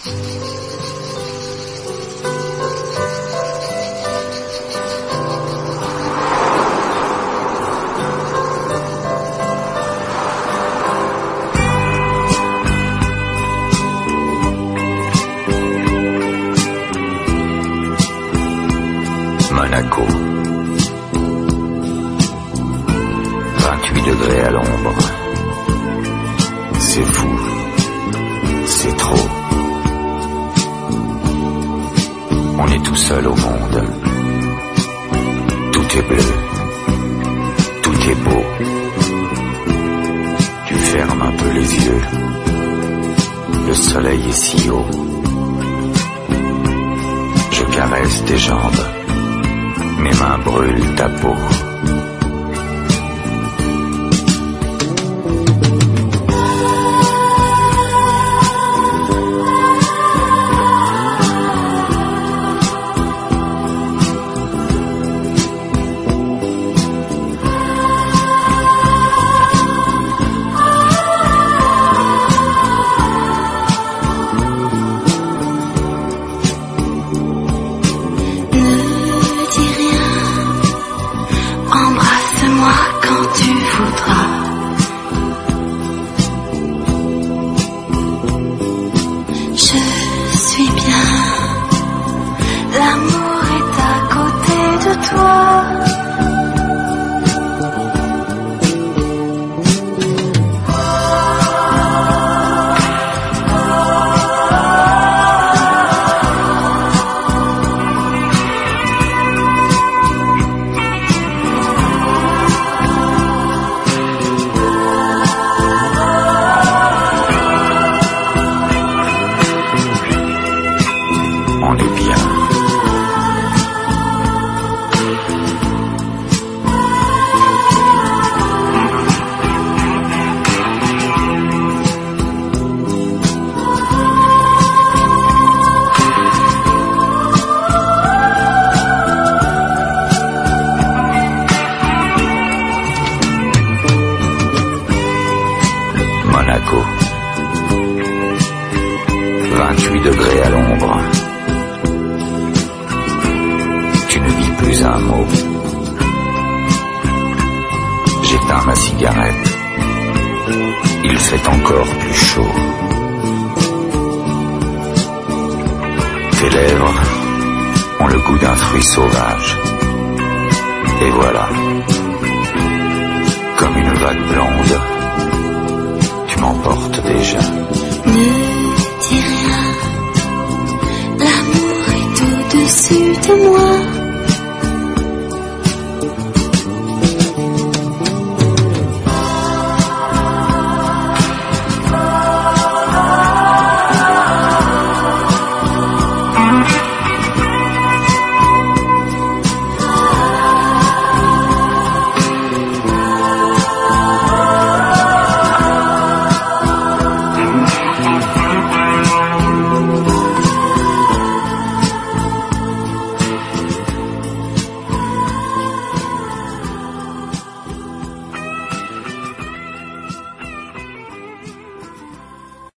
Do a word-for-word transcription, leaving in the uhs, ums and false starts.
Monaco. vingt-huit degrés à l'ombre. C'est fou. C'est trop. On est tout seul au monde. Tout est bleu. Tout est beau. Tu fermes un peu les yeux. Le soleil est si haut. Je caresse tes jambes. Mes mains brûlent ta peau. Tu voudras. Je suis bien. L'amour est à côté de toi. On est bien. Monaco. vingt-huit degrés à l'ombre. Tu ne dis plus un mot. J'éteins ma cigarette. Il fait encore plus chaud. Tes lèvres ont le goût d'un fruit sauvage. Et voilà, comme une vague blonde, tu m'emportes déjà. Ne dis rien. L'amour est au-dessus de moi.